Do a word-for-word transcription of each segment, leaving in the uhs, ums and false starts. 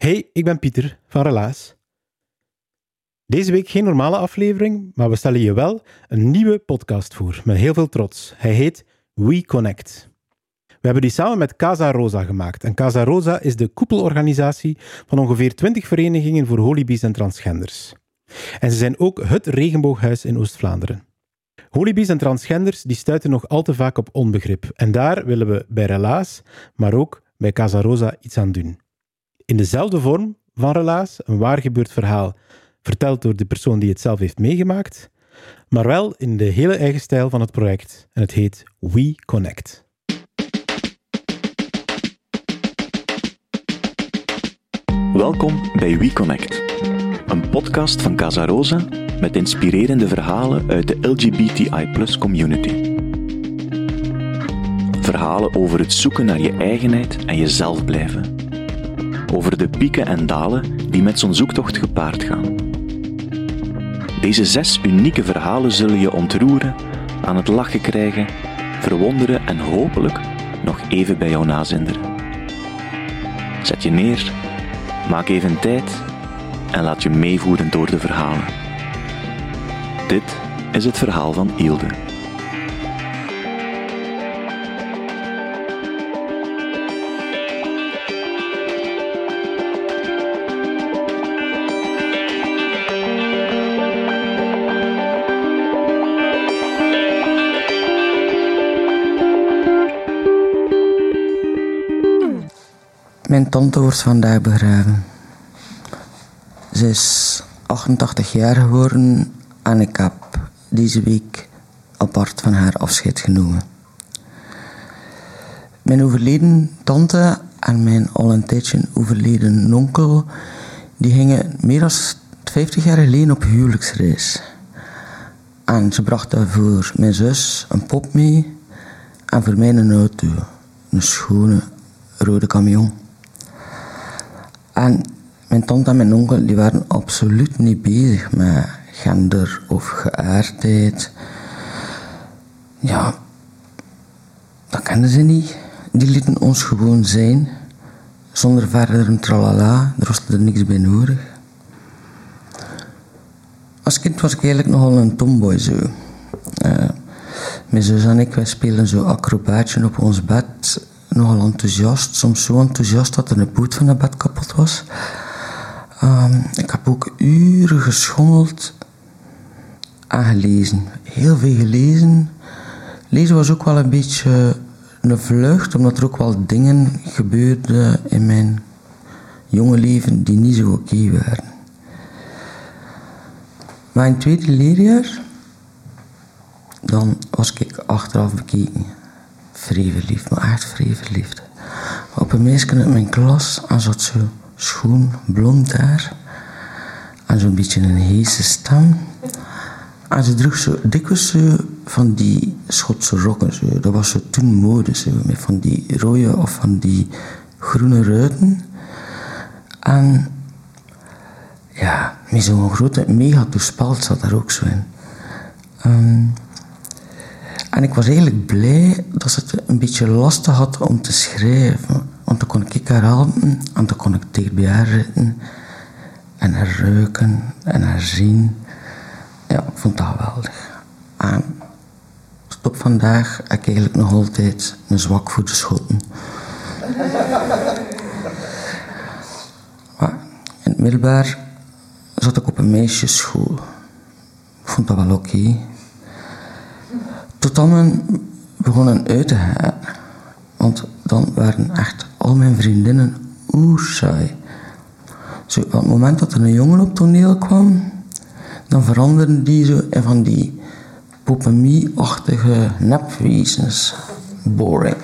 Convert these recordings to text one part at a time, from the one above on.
Hey, ik ben Pieter van Relaas. Deze week geen normale aflevering, maar we stellen je wel een nieuwe podcast voor, met heel veel trots. Hij heet We Connect. We hebben die samen met Casa Rosa gemaakt. En Casa Rosa is de koepelorganisatie van ongeveer twintig verenigingen voor holibies en transgenders. En ze zijn ook het regenbooghuis in Oost-Vlaanderen. Holibies en transgenders die stuiten nog al te vaak op onbegrip. En daar willen we bij Relaas, maar ook bij Casa Rosa iets aan doen. In dezelfde vorm van Relaas, een waar gebeurd verhaal, verteld door de persoon die het zelf heeft meegemaakt, maar wel in de hele eigen stijl van het project. En het heet We Connect. Welkom bij We Connect, een podcast van Casa Rosa met inspirerende verhalen uit de L G B T I plus community. Verhalen over het zoeken naar je eigenheid en jezelf blijven. Over de pieken en dalen die met zo'n zoektocht gepaard gaan. Deze zes unieke verhalen zullen je ontroeren, aan het lachen krijgen, verwonderen en hopelijk nog even bij jou nazinderen. Zet je neer, maak even tijd en laat je meevoeren door de verhalen. Dit is het verhaal van Ilde. Mijn tante wordt vandaag begraven. Ze is achtentachtig jaar geworden en ik heb deze week apart van haar afscheid genomen. Mijn overleden tante en mijn al een tijdje overleden onkel die gingen meer dan vijftig jaar geleden op huwelijksreis. En ze brachten voor mijn zus een pop mee en voor mij een auto, een schone rode camion. En mijn tante en mijn onkel die waren absoluut niet bezig met gender of geaardheid. Ja, dat kenden ze niet. Die lieten ons gewoon zijn, zonder verder een tralala, er was er niks bij nodig. Als kind was ik eigenlijk nogal een tomboy zo. Uh, mijn zus en ik, wij spelen zo acrobaatje op ons bed. Nogal enthousiast, soms zo enthousiast dat er een poot van het bed kapot was. Um, ik heb ook uren geschommeld en gelezen. Heel veel gelezen. Lezen was ook wel een beetje een vlucht, omdat er ook wel dingen gebeurden in mijn jonge leven die niet zo oké waren. Maar in het tweede leerjaar, dan was ik achteraf bekeken vrij verliefd, maar echt vrij verliefd. Op een meisje uit mijn klas en ze had zo schoon blond haar en zo'n beetje een heese stem. En ze droeg zo dikwijls zo van die Schotse rokken. Zo. Dat was zo toen mode, zo, met van die rode of van die groene ruiten. En ja, met zo'n grote mega toespeld zat daar ook zo in. Um, En ik was eigenlijk blij dat ze het een beetje lastig had om te schrijven. Want dan kon ik haar helpen en dan kon ik dicht bij haar zitten. En haar ruiken en haar zien. Ja, ik vond dat geweldig. En tot vandaag heb ik eigenlijk nog altijd een zwak voor de schotten. Maar in het middelbaar zat ik op een meisjesschool. Ik vond dat wel oké. Okay. Tot dan men begonnen uit te gaan. Want dan waren echt al mijn vriendinnen oersaai. Zo, op het moment dat er een jongen op toneel kwam, dan veranderden die zo in van die popemie-achtige nepwezens. Boring.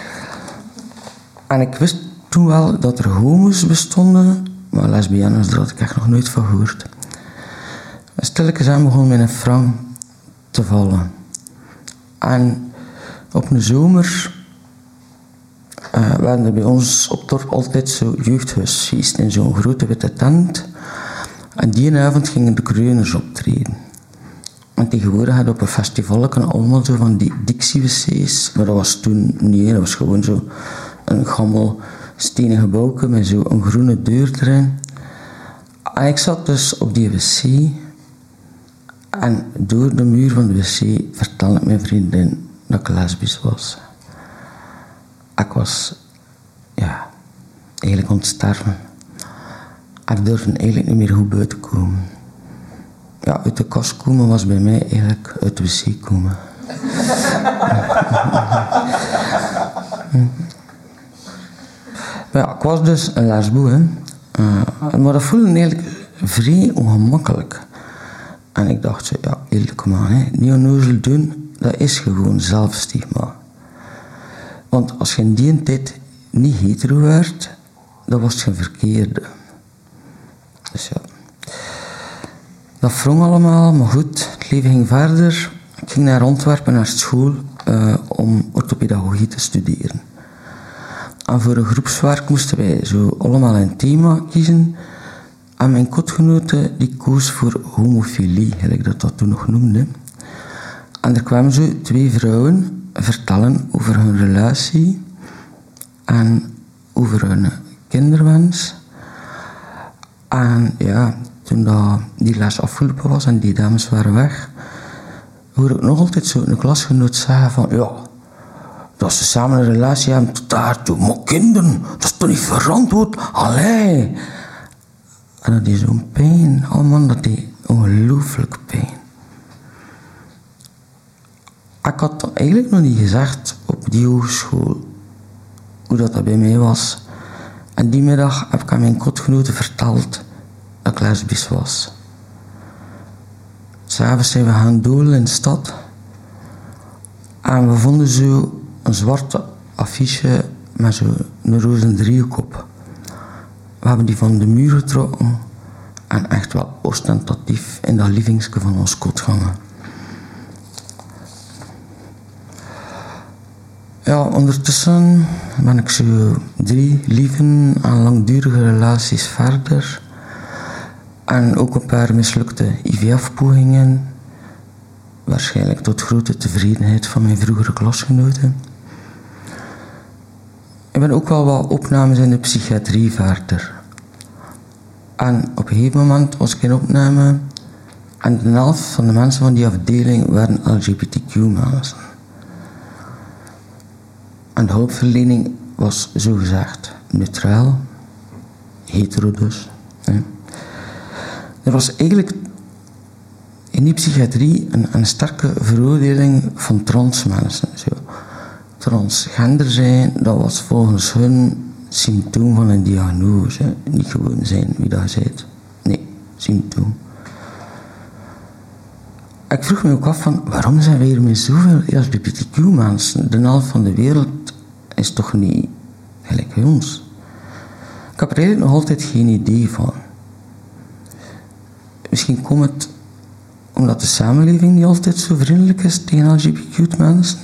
En ik wist toen wel dat er homo's bestonden, maar lesbiennes, daar had ik echt nog nooit van gehoord. Stilletjes aan begon mijn frank te vallen. En op een zomer uh, waren er bij ons op dorp altijd zo jeugdhuisfeest in zo'n grote witte tent. En die avond gingen de kreuners optreden. En tegenwoordig hadden we op een festival allemaal zo van die Dixie-wc's. Maar dat was toen niet, dat was gewoon zo een gammel stenen gebouwke met zo'n groene deur erin. En ik zat dus op die wc. En door de muur van de wc vertelde ik mijn vriendin dat ik lesbisch was. Ik was, ja, eigenlijk aan het sterven. Ik durfde eigenlijk niet meer goed buiten komen. Ja, uit de kast komen was bij mij eigenlijk uit de wc komen. Ja, ik was dus een lesbo, hè. Uh, maar dat voelde eigenlijk vrij ongemakkelijk. En ik dacht zo, ja, heel kom aan, hè. Niet onnozel doen, dat is gewoon zelfstigma. Want als je in die tijd niet hetero werd, dan was het geen verkeerde. Dus ja. Dat wrong allemaal, maar goed, het leven ging verder. Ik ging naar Antwerpen, naar school, uh, om orthopedagogie te studeren. En voor een groepswerk moesten wij zo allemaal een thema kiezen. En mijn kotgenote die koos voor homofilie, gelijk dat dat toen nog noemde. En er kwamen zo twee vrouwen vertellen over hun relatie en over hun kinderwens. En ja, toen dat die les afgelopen was en die dames waren weg, hoorde ik nog altijd zo een klasgenoot zeggen van ja, dat ze samen een relatie hebben tot daartoe. Maar kinderen, dat is toch niet verantwoord? Allee. En dat is zo'n pijn. Oh man, dat is ongelooflijk pijn. Ik had eigenlijk nog niet gezegd op die hogeschool hoe dat, dat bij mij was. En die middag heb ik aan mijn kotgenoten verteld dat ik lesbisch was. 'S'avonds zijn we gaan dolen in de stad. En we vonden zo een zwarte affiche met zo'n roze driehoek op. We hebben die van de muur getrokken en echt wel ostentatief in dat lievingske van ons kot gangen. Ja, ondertussen ben ik zo drie lieve en langdurige relaties verder. En ook een paar mislukte I V F-pogingen. Waarschijnlijk tot grote tevredenheid van mijn vroegere klasgenoten. Ik ben ook wel wat opnames in de psychiatrie verder. En op een gegeven moment was ik in opname en de helft van de mensen van die afdeling waren L G B T Q-mensen. En de hulpverlening was zogezegd neutraal, hetero dus. Hè. Er was eigenlijk in die psychiatrie een, een sterke veroordeling van transmensen. Zo. Transgender zijn, dat was volgens hun symptoom van een diagnose. Niet gewoon zijn wie dat bent. Nee, symptoom. Ik vroeg me ook af van, waarom zijn we hier met zoveel L G B T Q-mensen? De helft van de wereld is toch niet gelijk bij ons? Ik heb er eigenlijk nog altijd geen idee van. Misschien komt het omdat de samenleving niet altijd zo vriendelijk is tegen L G B T Q-mensen.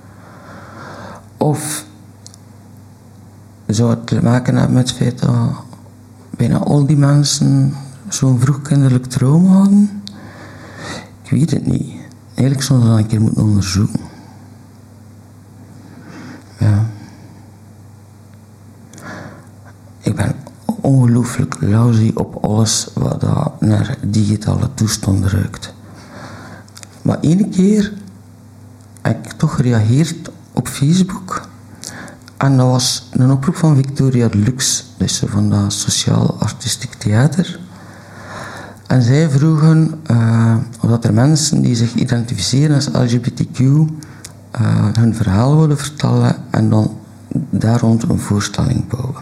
Of zou het te maken hebben met het feit dat bijna al die mensen zo'n vroeg kinderlijk trauma hadden? Ik weet het niet. Eigenlijk zou je dat een keer moeten onderzoeken. Ja. Ik ben ongelooflijk lousy op alles wat dat naar digitale toestanden ruikt. Maar ene keer heb ik toch gereageerd op Facebook. En dat was een oproep van Victoria Deluxe, dus van dat sociaal-artistiek theater. En zij vroegen uh, of dat er mensen die zich identificeren als L G B T Q uh, hun verhaal willen vertellen en dan daar rond een voorstelling bouwen.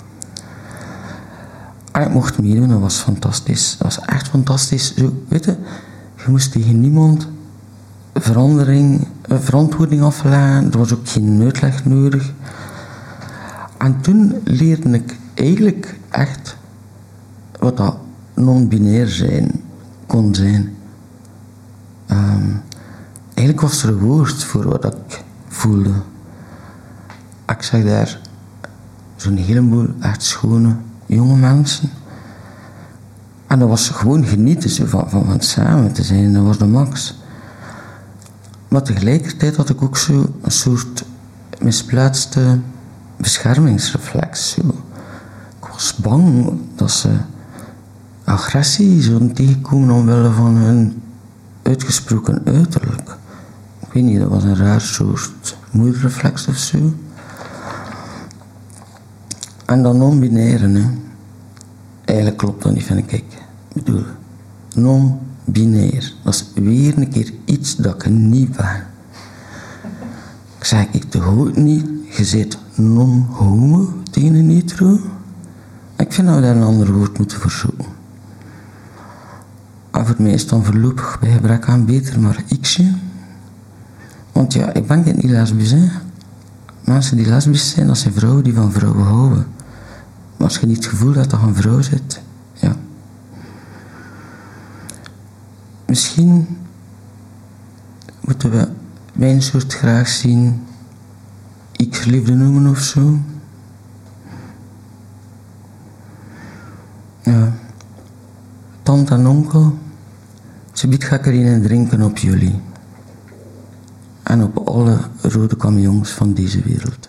En ik mocht meedoen, dat was fantastisch. Dat was echt fantastisch. Zo, weet je, je moest tegen niemand verandering, verantwoording afleggen. Er was ook geen uitleg nodig. En toen leerde ik eigenlijk echt wat dat non-binair zijn kon zijn. Um, eigenlijk was er een woord voor wat ik voelde. Ik zag daar zo'n heleboel echt schone jonge mensen. En dat was gewoon genieten zo, van, van, van samen te zijn. Dat was de max. Maar tegelijkertijd had ik ook zo een soort misplaatste beschermingsreflex. Zo. was bang dat ze agressie zouden tegenkomen omwille van hun uitgesproken uiterlijk. Ik weet niet, dat was een raar soort moederreflex of zo. En dan non-binaire, hè. Eigenlijk klopt dat niet, vind ik. Ik bedoel, non-binair. Dat is weer een keer iets dat ik niet ben. Ik zeg, ik te goed niet. Je zit non-homo tegen een hetero. Ik vind dat we daar een ander woord moeten voor zoeken. En voor mij is het dan voorlopig bij gebrek aan beter, maar x'je. Want ja, ik ben niet lesbisch, hè. Mensen die lesbisch zijn, dat zijn vrouwen die van vrouwen houden. Maar als je niet het gevoel hebt dat je een vrouw zit, ja. Misschien moeten we mijn soort graag zien x-liefde noemen of zo. Ja. Tante en onkel, ze biedt ga ik erin drinken op jullie. En op alle rode camions van deze wereld.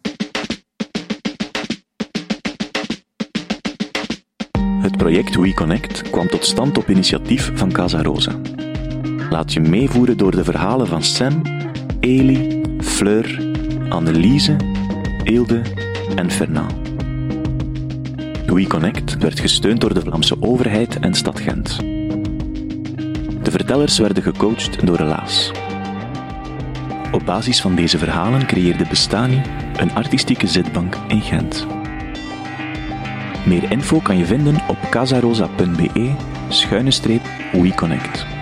Het project WeConnect kwam tot stand op initiatief van Casa Rosa. Laat je meevoeren door de verhalen van Sam, Eli, Fleur, Anneliese, Eelde en Fernand. WeConnect werd gesteund door de Vlaamse overheid en stad Gent. De vertellers werden gecoacht door Relaas. Op basis van deze verhalen creëerde Bestani een artistieke zitbank in Gent. Meer info kan je vinden op casarosa punt be schuine streep WeConnect.